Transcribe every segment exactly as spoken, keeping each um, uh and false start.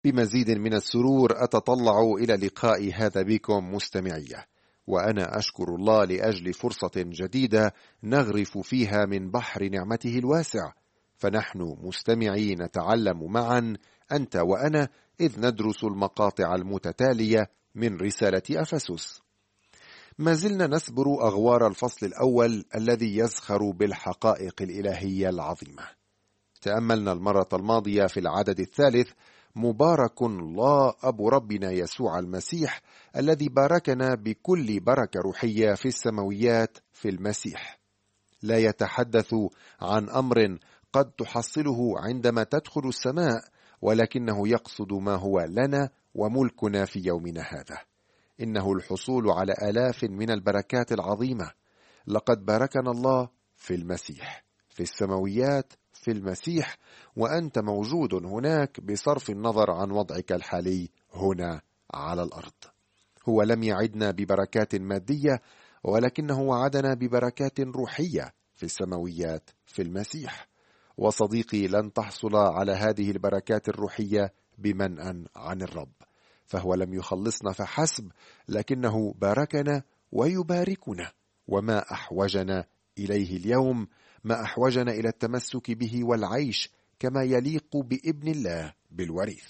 بمزيد من السرور أتطلع إلى لقاء هذا بكم مستمعية، وأنا أشكر الله لأجل فرصة جديدة نغرف فيها من بحر نعمته الواسع، فنحن مستمعي نتعلم معا أنت وأنا إذ ندرس المقاطع المتتالية من رسالة أفسس. ما زلنا نسبر أغوار الفصل الأول الذي يزخر بالحقائق الإلهية العظيمة. تأملنا المرة الماضية في العدد الثالث: مبارك الله أبو ربنا يسوع المسيح الذي باركنا بكل بركة روحية في السماويات في المسيح. لا يتحدث عن أمر قد تحصله عندما تدخل السماء، ولكنه يقصد ما هو لنا وملكنا في يومنا هذا. إنه الحصول على آلاف من البركات العظيمة. لقد باركنا الله في المسيح في السماويات في المسيح، وأنت موجود هناك بصرف النظر عن وضعك الحالي هنا على الأرض. هو لم يعدنا ببركات مادية، ولكنه وعدنا ببركات روحية في السماويات في المسيح. وصديقي، لن تحصل على هذه البركات الروحية بمنأ عن الرب، فهو لم يخلصنا فحسب، لكنه باركنا ويباركنا. وما أحوجنا إليه اليوم؟ ما أحوجنا إلى التمسك به والعيش كما يليق بابن الله بالوريث.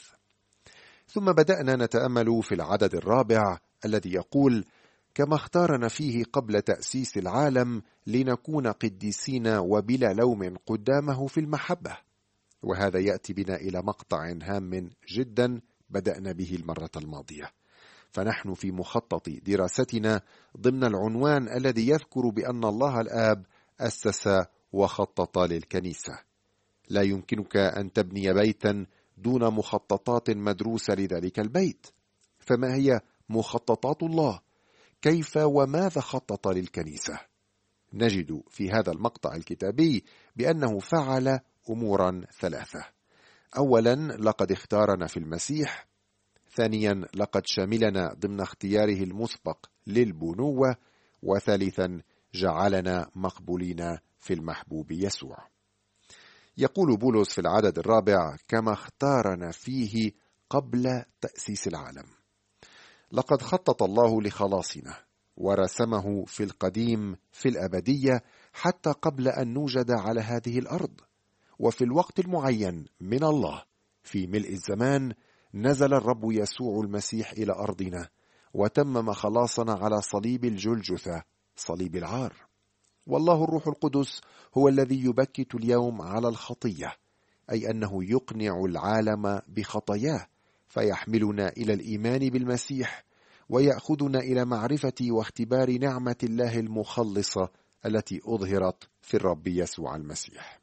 ثم بدأنا نتأمل في العدد الرابع الذي يقول: كما اختارنا فيه قبل تأسيس العالم لنكون قديسين وبلا لوم قدامه في المحبة. وهذا يأتي بنا إلى مقطع هام جدا بدأنا به المرة الماضية. فنحن في مخطط دراستنا ضمن العنوان الذي يذكر بأن الله الآب أسس وخطط للكنيسة. لا يمكنك أن تبني بيتا دون مخططات مدروسة لذلك البيت. فما هي مخططات الله؟ كيف وماذا خطط للكنيسة؟ نجد في هذا المقطع الكتابي بأنه فعل أمورا ثلاثة. أولا، لقد اختارنا في المسيح. ثانيا، لقد شملنا ضمن اختياره المسبق للبنوة. وثالثا، جعلنا مقبولين في المحبوب يسوع. يقول بولس في العدد الرابع: كما اختارنا فيه قبل تأسيس العالم. لقد خطط الله لخلاصنا ورسمه في القديم في الأبدية حتى قبل أن نوجد على هذه الأرض. وفي الوقت المعين من الله في ملء الزمان نزل الرب يسوع المسيح إلى أرضنا وتمم خلاصنا على صليب الجلجثة، صليب العار. والله الروح القدس هو الذي يبكت اليوم على الخطية، أي أنه يقنع العالم بخطاياه فيحملنا إلى الإيمان بالمسيح ويأخذنا إلى معرفة واختبار نعمة الله المخلصة التي أظهرت في الرب يسوع المسيح.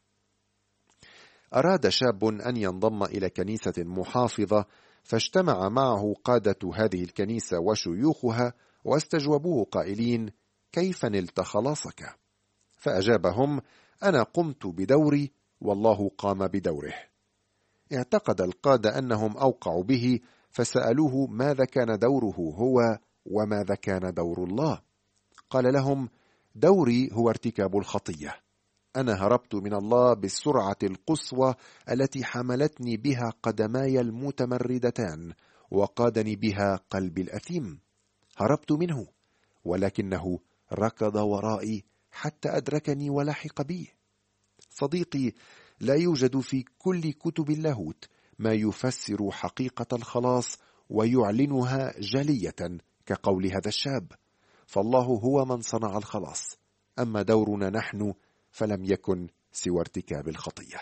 أراد شاب أن ينضم إلى كنيسة محافظة، فاجتمع معه قادة هذه الكنيسة وشيوخها واستجوبوه قائلين: كيف نلت خلاصك؟ فأجابهم: أنا قمت بدوري والله قام بدوره. اعتقد القادة أنهم أوقعوا به، فسألوه ماذا كان دوره هو وماذا كان دور الله. قال لهم: دوري هو ارتكاب الخطية. أنا هربت من الله بالسرعة القصوى التي حملتني بها قدماي المتمردتان وقادني بها قلبي الأثيم. هربت منه، ولكنه ركض ورائي حتى أدركني ولحق بي. صديقي، لا يوجد في كل كتب اللاهوت ما يفسر حقيقة الخلاص ويعلنها جلية كقول هذا الشاب. فالله هو من صنع الخلاص، أما دورنا نحن فلم يكن سوى ارتكاب الخطية.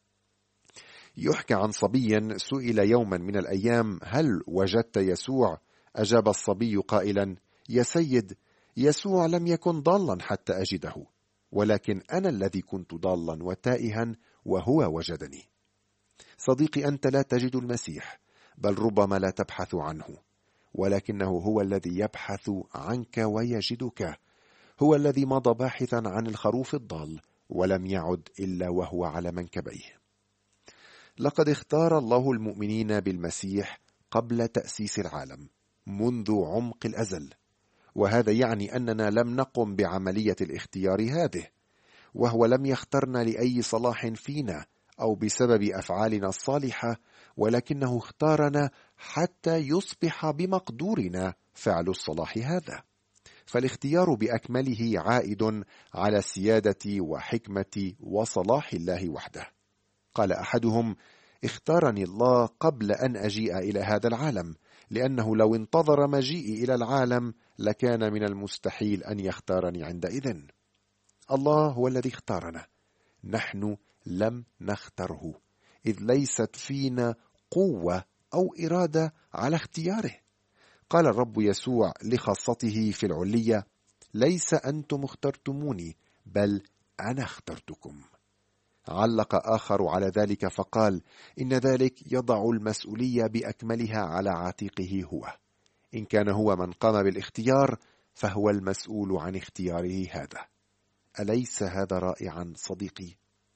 يحكى عن صبي سئل يوما من الأيام: هل وجدت يسوع؟ أجاب الصبي قائلا: يا سيد، يسوع لم يكن ضالا حتى أجده، ولكن أنا الذي كنت ضالا وتائها وهو وجدني. صديقي، أنت لا تجد المسيح، بل ربما لا تبحث عنه، ولكنه هو الذي يبحث عنك ويجدك. هو الذي مضى باحثا عن الخروف الضال ولم يعد إلا وهو على منكبيه. لقد اختار الله المؤمنين بالمسيح قبل تأسيس العالم منذ عمق الأزل، وهذا يعني أننا لم نقم بعملية الاختيار هذه، وهو لم يخترنا لأي صلاح فينا أو بسبب أفعالنا الصالحة، ولكنه اختارنا حتى يصبح بمقدورنا فعل الصلاح هذا. فالاختيار بأكمله عائد على السيادة وحكمة وصلاح الله وحده. قال أحدهم: اختارني الله قبل أن أجيء إلى هذا العالم، لأنه لو انتظر مجيئي إلى العالم لكان من المستحيل أن يختارني عندئذ. الله هو الذي اختارنا، نحن لم نختره، إذ ليست فينا قوة أو إرادة على اختياره. قال الرب يسوع لخاصته في العلية: ليس أنتم اخترتموني بل أنا اخترتكم. علق آخر على ذلك فقال: إن ذلك يضع المسؤولية بأكملها على عاتقه هو. إن كان هو من قام بالاختيار فهو المسؤول عن اختياره هذا. أليس هذا رائعا صديقي؟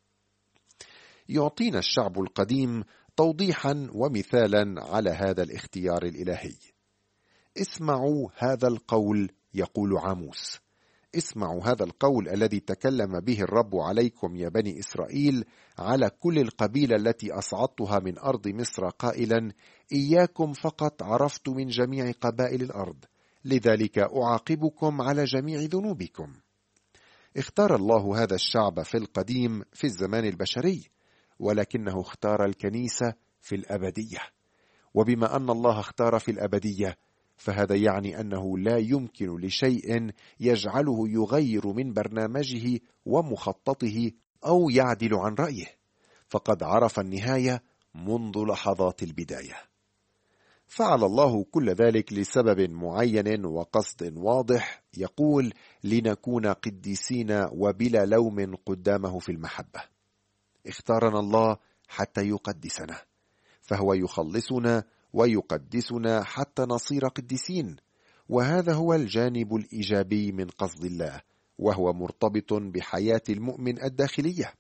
يعطينا الشعب القديم توضيحا ومثالا على هذا الاختيار الإلهي. اسمعوا هذا القول، يقول عاموس: اسمعوا هذا القول الذي تكلم به الرب عليكم يا بني إسرائيل، على كل القبيلة التي أصعدتها من أرض مصر، قائلا: إياكم فقط عرفت من جميع قبائل الأرض، لذلك أعاقبكم على جميع ذنوبكم. اختار الله هذا الشعب في القديم في الزمان البشري، ولكنه اختار الكنيسة في الأبدية. وبما أن الله اختار في الأبدية، فهذا يعني أنه لا يمكن لشيء يجعله يغير من برنامجه ومخططه أو يعدل عن رأيه، فقد عرف النهاية منذ لحظات البداية. فعل الله كل ذلك لسبب معين وقصد واضح، يقول: لنكون قديسين وبلا لوم قدامه في المحبة. اختارنا الله حتى يقدسنا، فهو يخلصنا ويقدسنا حتى نصير قديسين، وهذا هو الجانب الإيجابي من قصد الله، وهو مرتبط بحياة المؤمن الداخلية.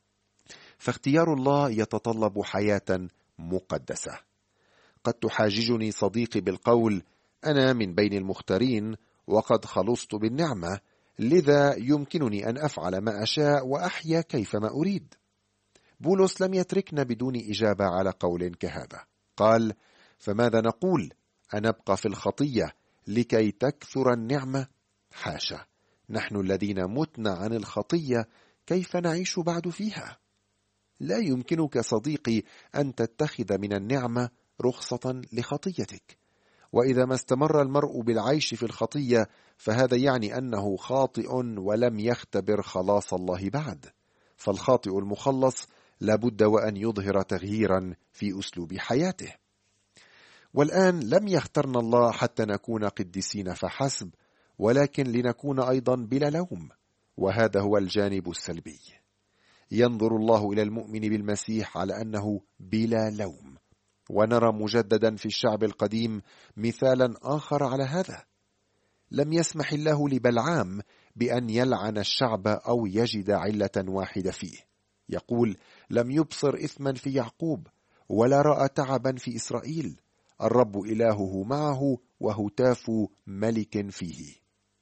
فاختيار الله يتطلب حياة مقدسة. قد تحاججني صديقي بالقول: أنا من بين المختارين وقد خلصت بالنعمة، لذا يمكنني أن أفعل ما أشاء وأحيا كيفما أريد. بولس لم يتركنا بدون إجابة على قول كهذا. قال: فماذا نقول؟ أنبقى في الخطية لكي تكثر النعمة؟ حاشا، نحن الذين متنا عن الخطية كيف نعيش بعد فيها؟ لا يمكنك صديقي أن تتخذ من النعمة رخصة لخطيتك، وإذا ما استمر المرء بالعيش في الخطية فهذا يعني أنه خاطئ ولم يختبر خلاص الله بعد. فالخاطئ المخلص لابد وأن يظهر تغييرا في أسلوب حياته. والآن لم يخترنا الله حتى نكون قديسين فحسب، ولكن لنكون أيضا بلا لوم، وهذا هو الجانب السلبي. ينظر الله إلى المؤمن بالمسيح على أنه بلا لوم، ونرى مجددا في الشعب القديم مثالا آخر على هذا. لم يسمح الله لبلعام بأن يلعن الشعب أو يجد علة واحدة فيه. يقول: لم يبصر إثما في يعقوب ولا رأى تعبا في إسرائيل، الرب إلهه معه وهتاف ملك فيه.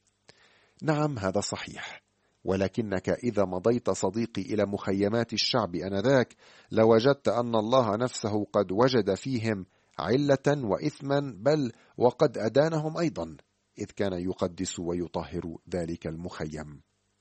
نعم، هذا صحيح، ولكنك إذا مضيت صديقي إلى مخيمات الشعب آنذاك لوجدت أن الله نفسه قد وجد فيهم علة وإثما، بل وقد أدانهم أيضا، إذ كان يقدس ويطهر ذلك المخيم.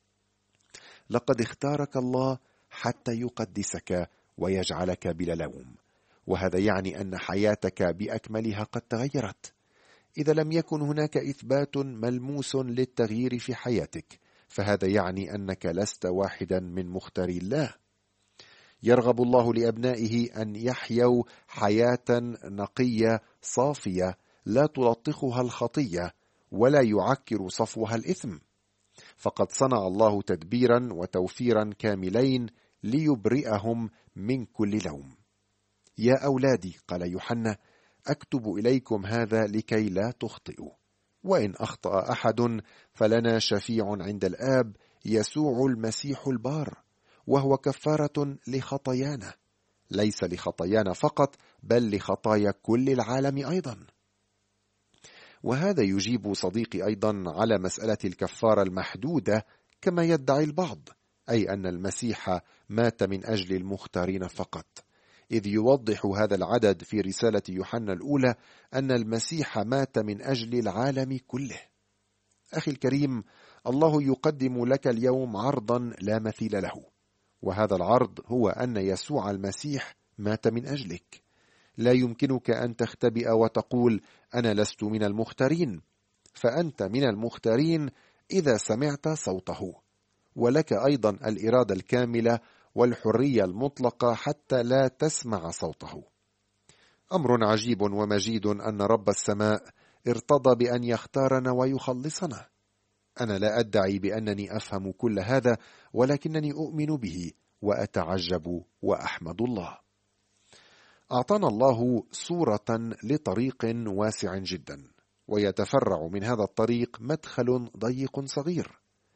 لقد اختارك الله حتى يقدسك ويجعلك بلا لوم، وهذا يعني أن حياتك بأكملها قد تغيرت. إذا لم يكن هناك إثبات ملموس للتغيير في حياتك، فهذا يعني أنك لست واحدا من مختاري الله. يرغب الله لأبنائه أن يحيوا حياة نقية صافية لا تلطخها الخطية ولا يعكر صفوها الإثم، فقد صنع الله تدبيرا وتوفيرا كاملين ليبرئهم من كل لوم. يا أولادي، قال يوحنا، أكتب إليكم هذا لكي لا تخطئوا، وإن أخطأ أحد فلنا شفيع عند الآب، يسوع المسيح البار، وهو كفارة لخطايانا، ليس لخطايانا فقط بل لخطايا كل العالم أيضا. وهذا يجيب صديقي أيضا على مسألة الكفارة المحدودة كما يدعي البعض، أي أن المسيح مات من أجل المختارين فقط، إذ يوضح هذا العدد في رسالة يوحنا الأولى أن المسيح مات من أجل العالم كله. أخي الكريم، الله يقدم لك اليوم عرضا لا مثيل له، وهذا العرض هو أن يسوع المسيح مات من أجلك. لا يمكنك أن تختبئ وتقول أنا لست من المختارين، فأنت من المختارين إذا سمعت صوته، ولك أيضا الإرادة الكاملة والحرية المطلقة حتى لا تسمع صوته. أمر عجيب ومجيد أن رب السماء ارتضى بأن يختارنا ويخلصنا. أنا لا أدعي بأنني أفهم كل هذا، ولكنني أؤمن به وأتعجب وأحمد الله. أعطانا الله صورة لطريق واسع جدا، ويتفرع من هذا الطريق مدخل ضيق صغير.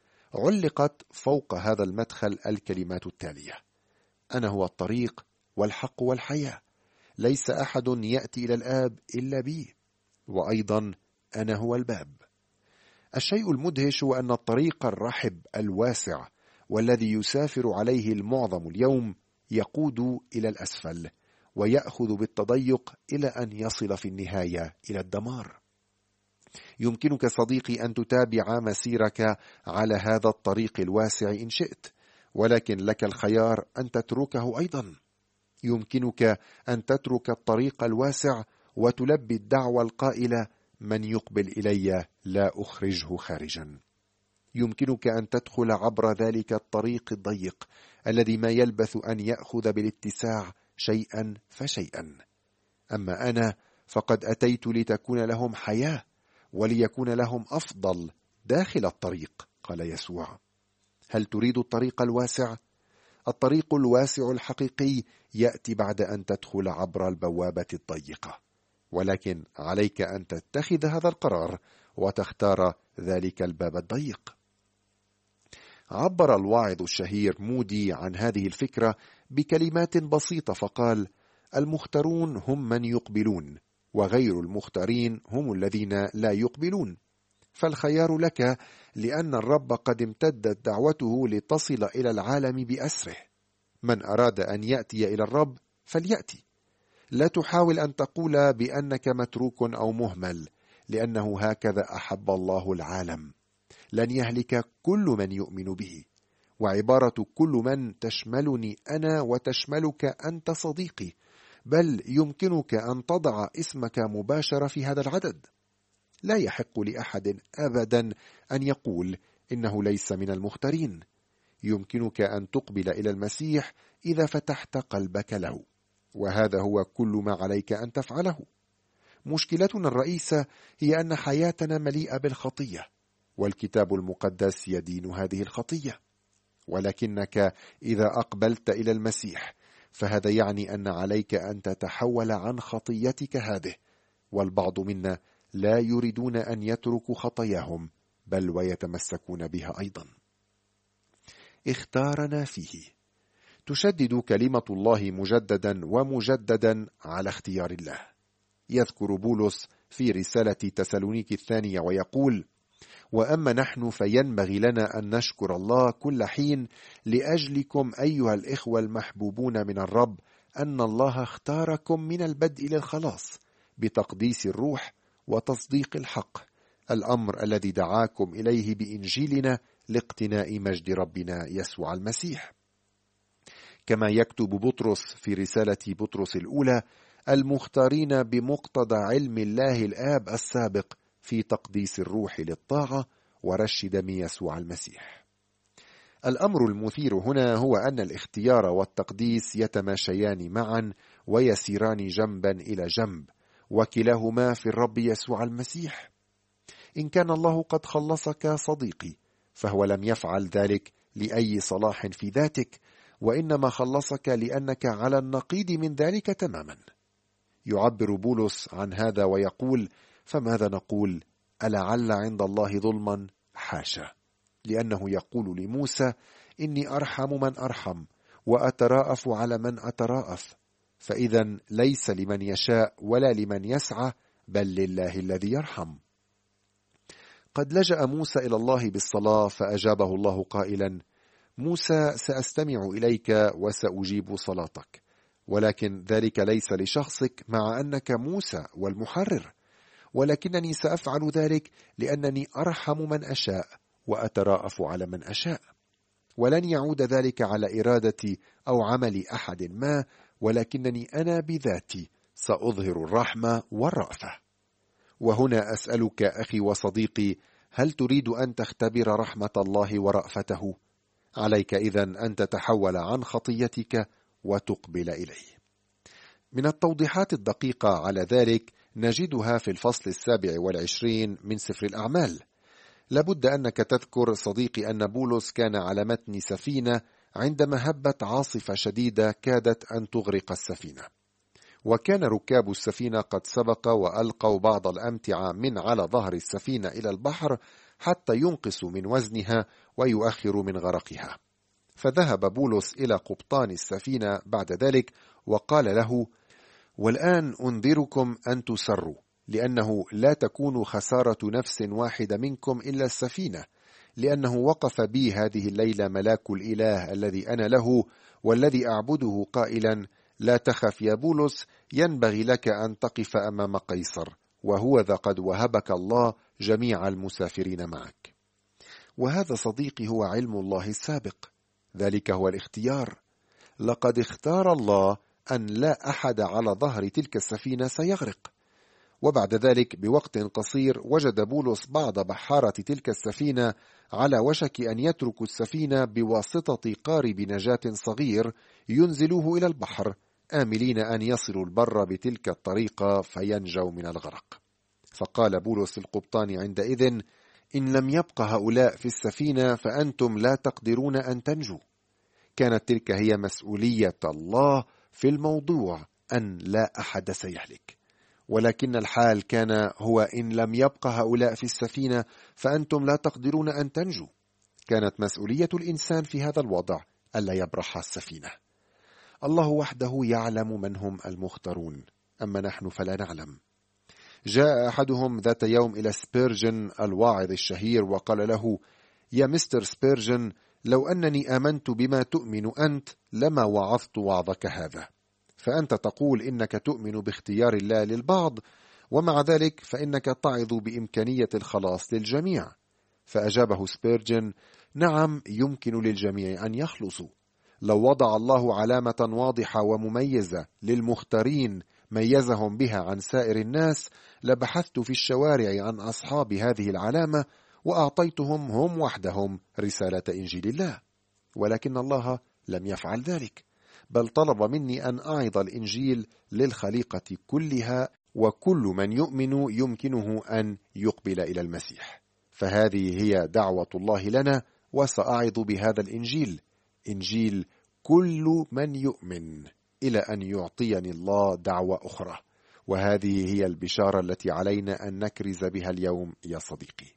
علقت فوق هذا المدخل الكلمات التالية: أنا هو الطريق والحق والحياة، ليس أحد يأتي إلى الآب إلا بي، وأيضا أنا هو الباب. الشيء المدهش هو أن الطريق الرحب الواسع والذي يسافر عليه المعظم اليوم يقود إلى الأسفل، ويأخذ بالتضيق إلى أن يصل في النهاية إلى الدمار. يمكنك صديقي أن تتابع مسيرك على هذا الطريق الواسع إن شئت، ولكن لك الخيار أن تتركه أيضا. يمكنك أن تترك الطريق الواسع وتلبي الدعوة القائلة: من يقبل إلي لا أخرجه خارجا. يمكنك أن تدخل عبر ذلك الطريق الضيق الذي ما يلبث أن يأخذ بالاتساع شيئا فشيئا. أما أنا فقد أتيت لتكون لهم حياة وليكون لهم أفضل داخل الطريق، قال يسوع. هل تريد الطريق الواسع؟ الطريق الواسع الحقيقي يأتي بعد أن تدخل عبر البوابة الضيقة، ولكن عليك أن تتخذ هذا القرار وتختار ذلك الباب الضيق. عبر الواعظ الشهير مودي عن هذه الفكرة بكلمات بسيطة فقال: المختارون هم من يقبلون، وغير المختارين هم الذين لا يقبلون. فالخيار لك، لأن الرب قد امتدت دعوته لتصل إلى العالم بأسره. من أراد أن يأتي إلى الرب فليأتي. لا تحاول أن تقول بأنك متروك أو مهمل، لأنه هكذا أحب الله العالم. لن يهلك كل من يؤمن به، وعبارة كل من تشملني أنا وتشملك أنت صديقي، بل يمكنك أن تضع اسمك مباشرة في هذا العدد. لا يحق لأحد أبدا أن يقول إنه ليس من المختارين. يمكنك أن تقبل إلى المسيح إذا فتحت قلبك له، وهذا هو كل ما عليك أن تفعله. مشكلتنا الرئيسة هي أن حياتنا مليئة بالخطية، والكتاب المقدس يدين هذه الخطية. ولكنك إذا أقبلت إلى المسيح فهذا يعني أن عليك أن تتحول عن خطيتك هذه، والبعض منا لا يريدون أن يتركوا خطاياهم، بل ويتمسكون بها أيضا. اختارنا فيه. تشدد كلمة الله مجددا ومجددا على اختيار الله. يذكر بولس في رسالة تسالونيك الثانية ويقول: وأما نحن فينبغي لنا أن نشكر الله كل حين لأجلكم أيها الإخوة المحبوبون من الرب، أن الله اختاركم من البدء للخلاص بتقديس الروح وتصديق الحق، الأمر الذي دعاكم إليه بإنجيلنا لاقتناء مجد ربنا يسوع المسيح. كما يكتب بطرس في رسالة بطرس الأولى: المختارين بمقتضى علم الله الآب السابق في تقديس الروح للطاعة ورش دم يسوع المسيح. الأمر المثير هنا هو أن الاختيار والتقديس يتماشيان معا ويسيران جنبا إلى جنب، وكلاهما في الرب يسوع المسيح. إن كان الله قد خلصك صديقي، فهو لم يفعل ذلك لأي صلاح في ذاتك، وإنما خلصك لأنك على النقيض من ذلك تماما. يعبر بولس عن هذا ويقول: فماذا نقول؟ ألعل عند الله ظلما؟ حاشا، لأنه يقول لموسى: إني أرحم من أرحم وأتراءف على من أتراءف. فإذا ليس لمن يشاء ولا لمن يسعى، بل لله الذي يرحم. قد لجأ موسى إلى الله بالصلاة فأجابه الله قائلا: موسى سأستمع إليك وسأجيب صلاتك، ولكن ذلك ليس لشخصك مع أنك موسى والمحرر، ولكنني سأفعل ذلك لأنني أرحم من أشاء وأتراءف على من أشاء، ولن يعود ذلك على إرادتي أو عمل أحد ما، ولكنني أنا بذاتي سأظهر الرحمة والرأفة. وهنا أسألك أخي وصديقي، هل تريد أن تختبر رحمة الله ورأفته؟ عليك إذن أن تتحول عن خطيتك وتقبل إليه. من التوضيحات الدقيقة على ذلك نجدها في الفصل السابع والعشرين من سفر الأعمال. لابد أنك تذكر صديقي أن بولس كان على متن سفينة عندما هبت عاصفة شديدة كادت أن تغرق السفينة، وكان ركاب السفينة قد سبق وألقوا بعض الأمتعة من على ظهر السفينة إلى البحر حتى ينقصوا من وزنها ويؤخروا من غرقها. فذهب بولس إلى قبطان السفينة بعد ذلك وقال له: والآن أنذركم أن تسروا، لأنه لا تكون خسارة نفس واحدة منكم إلا السفينة، لأنه وقف بي هذه الليلة ملاك الإله الذي أنا له والذي أعبده قائلا: لا تخف يا بولس، ينبغي لك أن تقف أمام قيصر، وهو ذا قد وهبك الله جميع المسافرين معك. وهذا صديقي هو علم الله السابق، ذلك هو الاختيار. لقد اختار الله أن لا أحد على ظهر تلك السفينة سيغرق. وبعد ذلك بوقت قصير وجد بولس بعض بحارة تلك السفينة على وشك أن يتركوا السفينة بواسطة قارب نجاة صغير ينزلوه إلى البحر، آملين أن يصلوا البر بتلك الطريقة فينجوا من الغرق. فقال بولس للقبطان عندئذ: إن لم يبق هؤلاء في السفينة فأنتم لا تقدرون أن تنجوا. كانت تلك هي مسؤولية الله في الموضوع، أن لا أحد سيهلك. ولكن الحال كان هو: إن لم يبق هؤلاء في السفينة فأنتم لا تقدرون أن تنجوا. كانت مسؤولية الإنسان في هذا الوضع ألا يبرح السفينة. الله وحده يعلم من هم المختارون، أما نحن فلا نعلم. جاء أحدهم ذات يوم إلى سبيرجن الواعظ الشهير وقال له: يا مستر سبيرجن، لو أنني آمنت بما تؤمن أنت لما وعظت وعظك هذا. فأنت تقول إنك تؤمن باختيار الله للبعض، ومع ذلك فإنك تعظ بإمكانية الخلاص للجميع. فأجابه سبيرجن: نعم، يمكن للجميع أن يخلصوا. لو وضع الله علامة واضحة ومميزة للمختارين ميزهم بها عن سائر الناس، لبحثت في الشوارع عن أصحاب هذه العلامة وأعطيتهم هم وحدهم رسالة إنجيل الله. ولكن الله لم يفعل ذلك، بل طلب مني أن أعظ الإنجيل للخليقة كلها، وكل من يؤمن يمكنه أن يقبل إلى المسيح. فهذه هي دعوة الله لنا، وسأعظ بهذا الإنجيل، إنجيل كل من يؤمن، إلى أن يعطيني الله دعوة أخرى. وهذه هي البشارة التي علينا أن نكرز بها اليوم يا صديقي.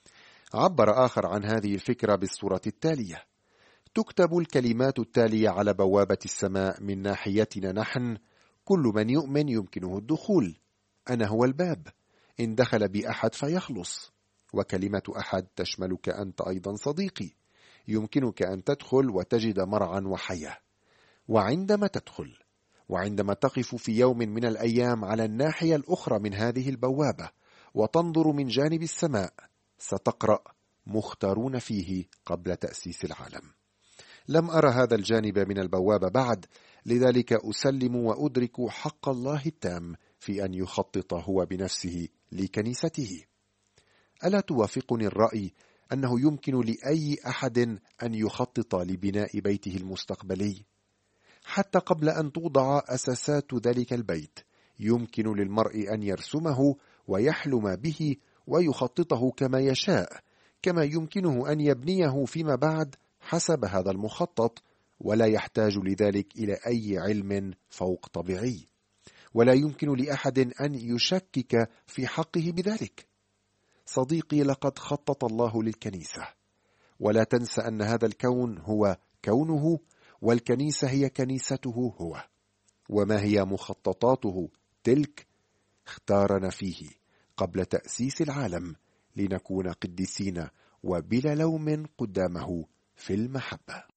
عبر آخر عن هذه الفكرة بالصورة التالية: تكتب الكلمات التالية على بوابة السماء من ناحيتنا نحن: كل من يؤمن يمكنه الدخول، أنا هو الباب، إن دخل بي أحد فيخلص. وكلمة أحد تشملك أنت أيضا صديقي، يمكنك أن تدخل وتجد مرعا وحياة. وعندما تدخل، وعندما تقف في يوم من الأيام على الناحية الأخرى من هذه البوابة وتنظر من جانب السماء، ستقرأ: مختارون فيه قبل تأسيس العالم. لم أرى هذا الجانب من البوابة بعد، لذلك أسلم وأدرك حق الله التام في أن يخطط هو بنفسه لكنيسته. ألا توافقني الرأي أنه يمكن لأي أحد أن يخطط لبناء بيته المستقبلي؟ حتى قبل أن توضع أساسات ذلك البيت، يمكن للمرء أن يرسمه ويحلم به ويخططه كما يشاء، كما يمكنه أن يبنيه فيما بعد حسب هذا المخطط، ولا يحتاج لذلك إلى أي علم فوق طبيعي، ولا يمكن لأحد أن يشكك في حقه بذلك. صديقي، لقد خطط الله للكنيسة، ولا تنسى أن هذا الكون هو كونه، والكنيسة هي كنيسته هو. وما هي مخططاته تلك؟ اختارنا فيه قبل تأسيس العالم لنكون قديسين وبلا لوم قدامه في المحبة.